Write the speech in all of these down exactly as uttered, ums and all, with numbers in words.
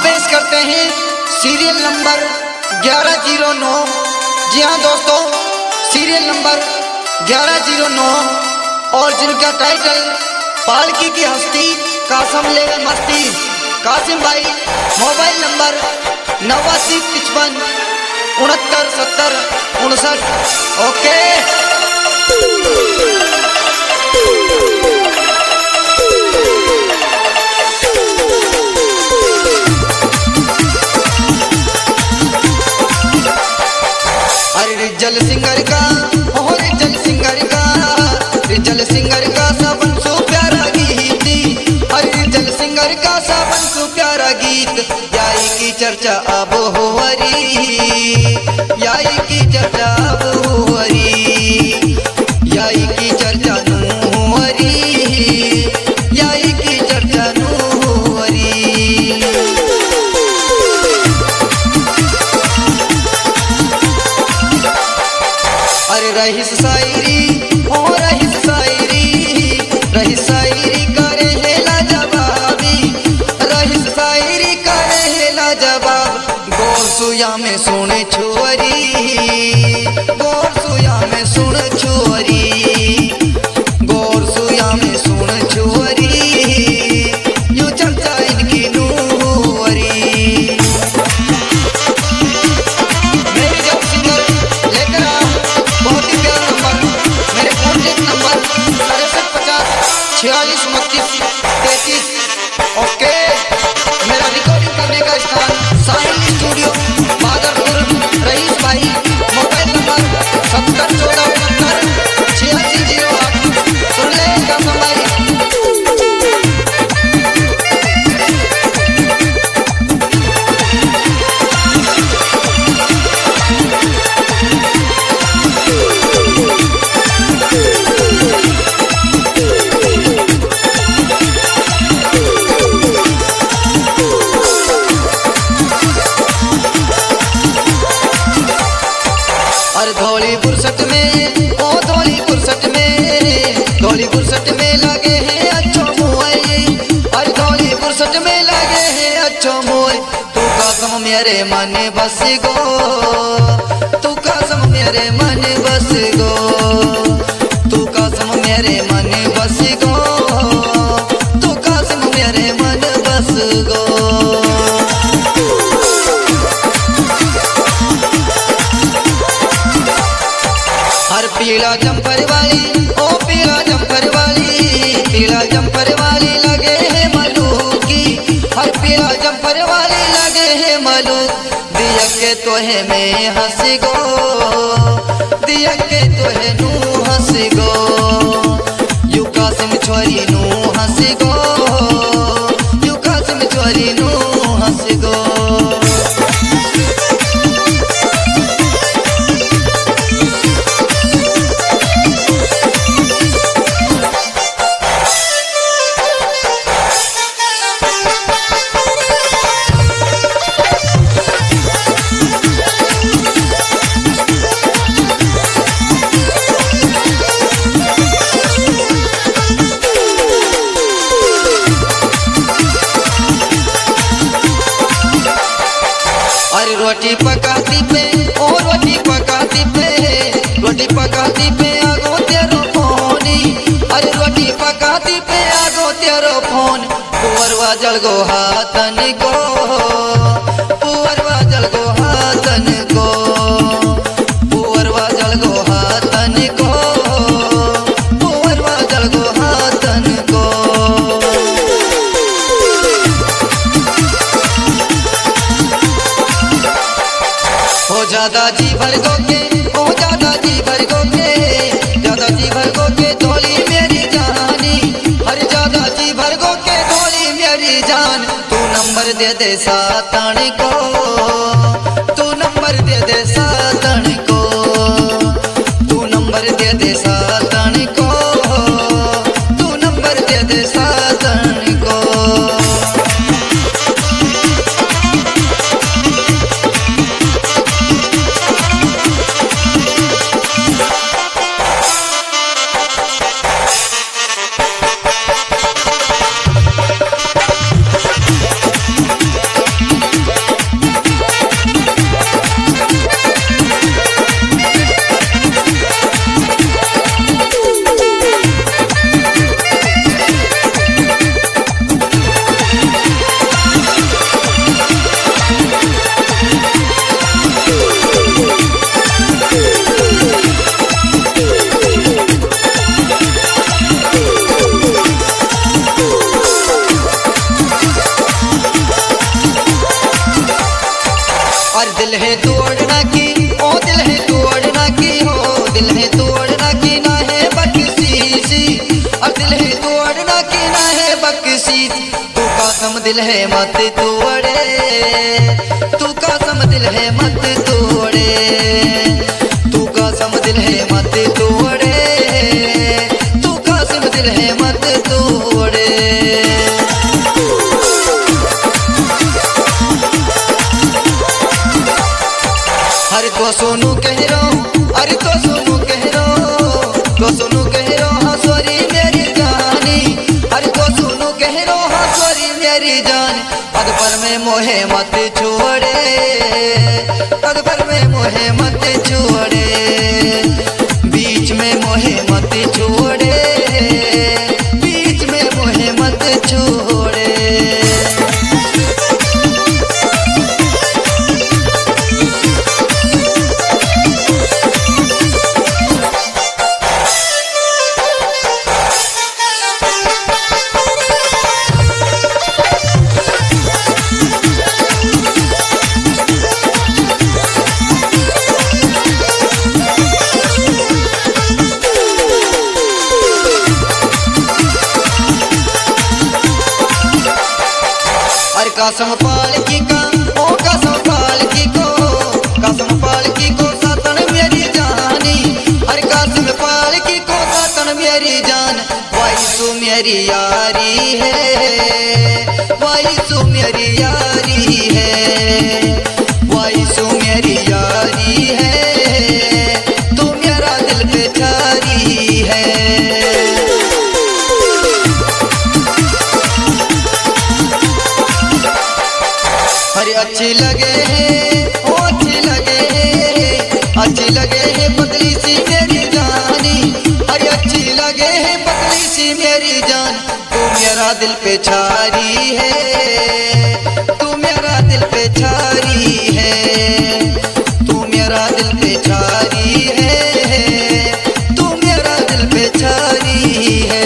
पेश करते हैं सीरियल नंबर ग्यारह जीरो नौ। जी हाँ दोस्तों, सीरियल नंबर ग्यारह जीरो नौ और जिनका टाइटल पालकी की हस्ती कासिम लेवे मस्ती। कासिम भाई मोबाइल नंबर नवासी पचपन उनहत्तर सत्तर उनसठ। ओके रिजल सिंगर का ओ रिजल सिंगर का रिजल सिंगर का सबन सो प्यारा गीत। अरे रिजल सिंगर का सबन सो प्यारा गीत। याई की चर्चा अब हो हरी, याई की चर्चा अब हो हरी, याई की चर्चा नू हो हरी, याई की चर्चा नू हो हरी। अरे रहीस शायरी ओ रहीस शायरी, रहीस शायरी करे हेला जवाबी, रहीस शायरी करे हेला जवाब। गोर सुया में सुने छोरी, गोर सुया में सुन छोरी, गोर सुया में सुन छोरी, यू चर्चा इनकी नूरी। मेरी जब सिंगर लेकर आ बहुत ही प्यारा नंबर, मेरे कॉन्टेक्ट नंबर तिरसठ पचास छियालीस उनतीस तैतीस। ओके मेरा रिकॉर्डिंग करने का स्थान साहिल स्टूडियो बादरपुर। रईस भाई मोबाइल नंबर सत्तर चौदह उनहत्तर छियासी जीरो आठ। सुन ले कासिम भाई। और धौली बुरसट में ओ धौली बुरसट में, धौली बुरसट में लगे हैं अच्छो मोई। और धौली बुरसट में लगे हैं अच्छो मोई। तू कासिम मेरे मन बस गो, तू कासिम मेरे मन बस गो, तू कासिम मेरे मन बस गो, तू कासिम मेरे मन बस गो। हर पीला जंपर वाली ओ पीला जंपर वाली, पीला जंपर वाली लगे है मलू की। हर पीला जंपर वाली लगे है मलू। दिया के तोहे में हंस गो, दिया के तोहे नू हंस गो, यू कासिम छोरी नू हंस गो, यू कासिम छोरी नू हंस गो। अरे रोटी पकाती पे ओ रोटी पकाती पे, रोटी पकाती पे आगो तेरो फोनी। अरे रोटी पकाती पे आगो तेरो फोन। पुअरवा जल गो हाथन को, पुअरवा जल गो हाथन को, पुअरवा जल गो हाथन को, पुअरवा जल गो हाथन को। ओ ज्यादा जी भर गो के ओ ज्यादा जी भर गो के, ज्यादा जी भर गो के धोली मेरी जानी। हर ज्यादा जी भर गो के धोली मेरी जान। तू नंबर दे दे सातन को, तू नंबर दे दे सातन को, तू नंबर दे दे सातन को, तू नंबर दे दे सातन को। दिल है तोड़ना की, ओ दिल है तोड़ना की, हो दिल है तोड़ना की ना है बख्शीशी, और दिल है तोड़ना की ना है बख्शीश। तू कसम दिल है मत तोड़े, तू कसम दिल है मत तोड़े, तू कसम दिल है मत तोड़े, तू कसम दिल है मत तोड़े। अरे तो सोनू कह रो, अरे तो सोनू कह रो, तो सोनू कह रो हाँ सॉरी मेरी जानी, अरे तो सोनू कह रो हाँ सॉरी मेरी जान। पद पर में मोहे मत छोड़े, पद पर में मोहे मत छोड़े, बीच में मोहे मत छोड़े, बीच में मोहे मत छोड़े। कसम पालकी का, ओ कसम पालकी को, कसम पालकी को सातन मेरी जानी, हर कसम पालकी को सातन मेरी जान। वाई तू मेरी यारी है, वाई तू मेरी यारी है, वाई तू मेरी यारी है, तू मेरा दिल पे छारी है। अरे अच्छी लगे है, ओ अच्छी लगे है, अच्छी लगे है पतली सी मेरी जानी, अरे अच्छी लगे है पतली सी मेरी जान। तू मेरा दिल पे छारी है, तू मेरा दिल पे छारी है, तू मेरा दिल पे छारी है, तू मेरा दिल पे छारी है।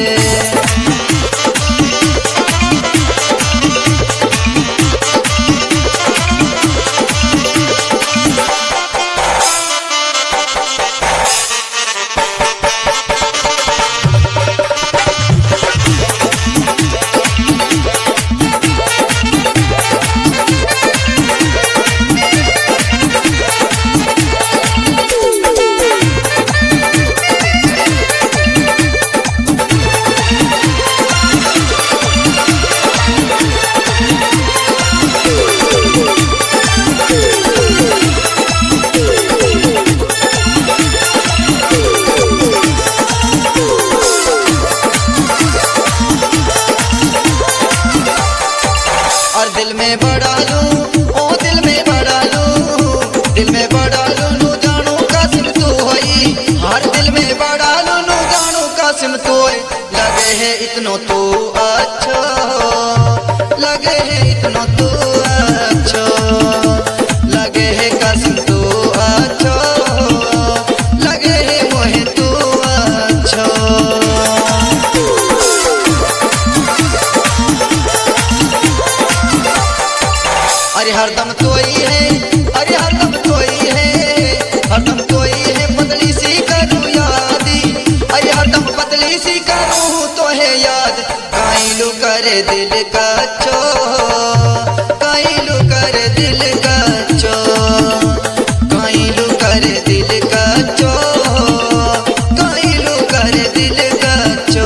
दिल में बड़ा लूं, ओ दिल में बड़ा लूं, दिल में बड़ा लूं नू जानू कासिम तू होई, हर दिल में बड़ा लूं नू जानू कासिम तू होई। लगे है इतनो तू अच्छा, लगे है इतनो तू अच्छा, लगे है कासिम तू अच्छा, लगे है मोहे तू अच्छा। अरे हरदम तोई है, अरे हरदम तोई है, हरदम तोई है पतली सी करूँ यादी, अरे हरदम पतली सी करूँ तो है याद। काइलू करे दिल का चो, काइलू करे दिल का चो, काइलू करे दिल का चो, काइलू करे दिल का चो।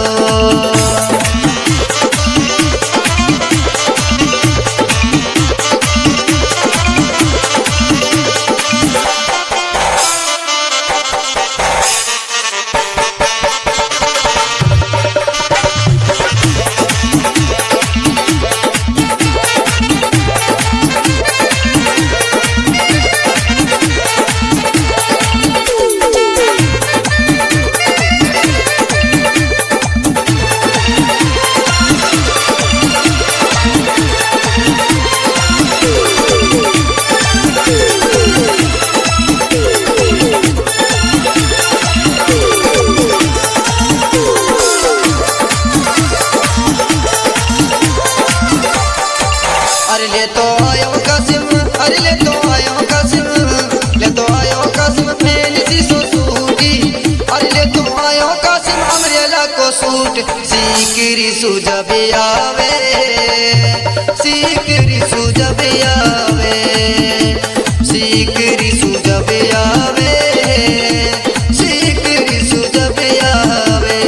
अरे ले तो आयो कासिम, अरे ले तो आयो कासिम। सूट सीकरी सुजब आवे सीकरी सुजब आवे सीकरी सुजब आवे सीकरी सुजब आवे।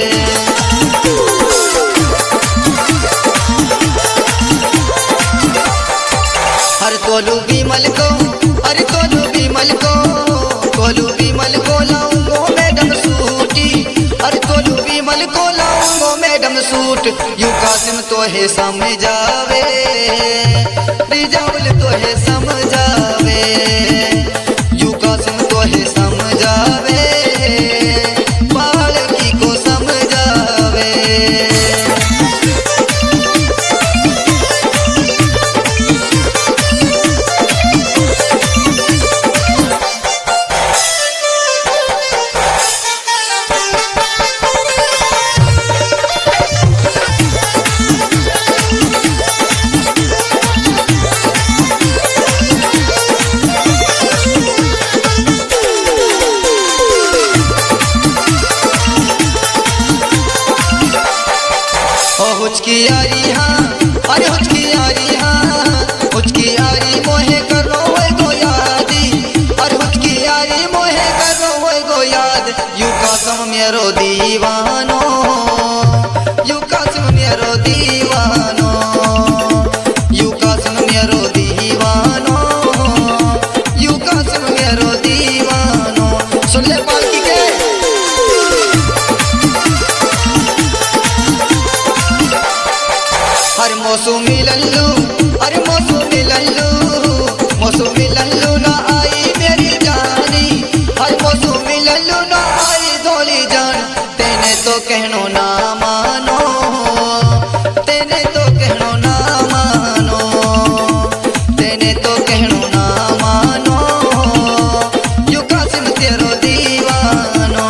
हर कोलू बीमल को अरे कोलू बीमल को कोलू बीमल को लाऊंगो मैडम सूटी अरे कोलू बीमल को लाऊंगो मैडम सूट यू कासिम तो है समझावे रिजाउल तो है समझावे यू कासिम तो है समझावे बालकी को समझावे। हुचकी यारी हाँ अरे हुचकी यारी हाँ हुचकी यारी मोहे करो है गो यादी अरे हुचकी यारी मोहे करो है गो याद यू कासम मेरो दीवानो यू कासम मेरो दीवानो यू कासम मेरो दीवानो यू कासम मेरो दीवानो। सुन ले पालकी के अरे मौसमी लल्लू अरे मौसमी लल्लू मौसमी लल्लू ना आई मेरी जानी अरे मौसमी लल्लू ना आई धोली जान तेने तो कहनो ना मानो तेने तो कहनो ना मानो तेने तो कहनो ना मानो यू कासिम तेरो दीवानो।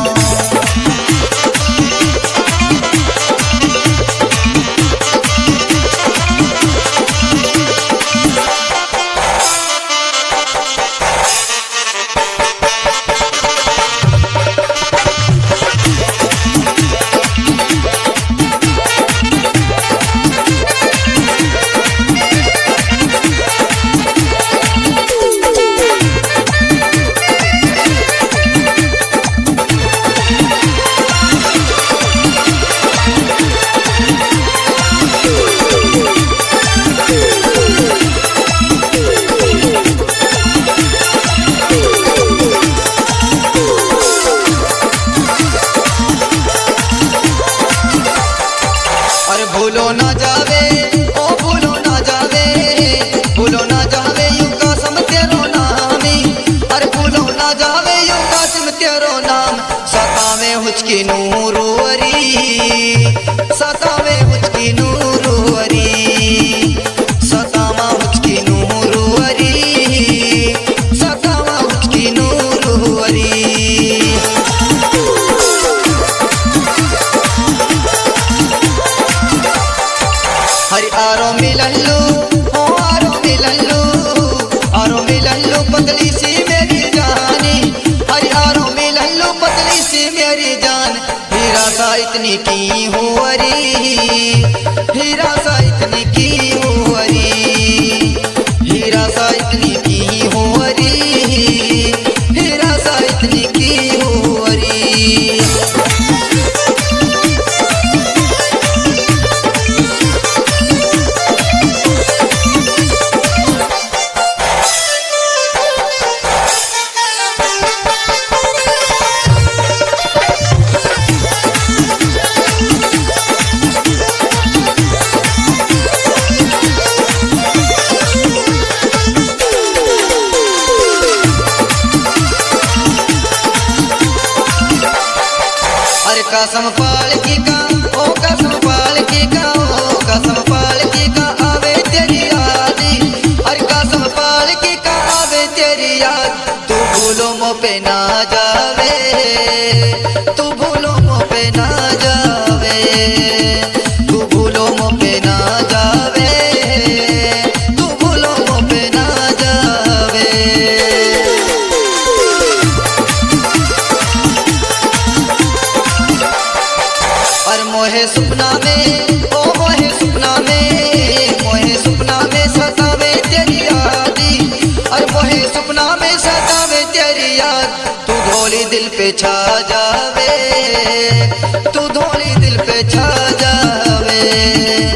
भूलो ना जावे ओ भूलो ना जावे भूलो ना जावे यू कासम तेरो नामी अरे भूलो ना जावे यू कासम तेरो नाम सतावे हुचकी नूरूवरी सतावे हुचकी नूरूवरी सतावा हुचकी नूरूवरी सतावा हुचकी नूरूवरी। हरि आरो मिलल्लू ओ आरो मिलल्लू आरो मिलल्लू पतली सी मेरी जानी हरि आरो मिलल्लू पतली सी मेरी जान हीरा सा इतनी की हुवरी हीरा सा इतनी की हुवरी हीरा सा इतनी की हुवरी हीरा सा इतनी की हुवरी। कसम पालकी का ओ कसम पालकी का ओ कसम पालकी का आवे तेरी यादी अरे कसम पालकी का आवे तेरी याद तू भूलो मो पे ना जावे तू भूलो मो पे ना जावे तू भूलो मो पे ना जावे तू भूलो मो पे ना जावे। दिल पे छा जावे, तू धोली दिल पे छा जावे।